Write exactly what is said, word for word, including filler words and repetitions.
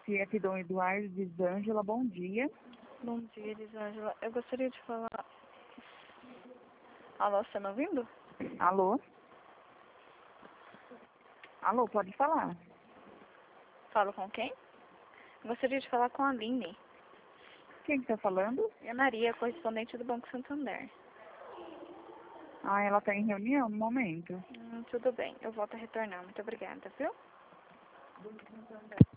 C F Dom Eduardo, diz Ângela, bom dia. Bom dia, Elisângela. Eu gostaria de falar... Alô, você tá me ouvindo? Alô? Alô, pode falar. Falo com quem? Eu gostaria de falar com a Aline. Quem que tá falando? É a Maria, correspondente do Banco Santander. Ah, ela tá em reunião no momento. Hum, tudo bem, eu volto a retornar. Muito obrigada, viu?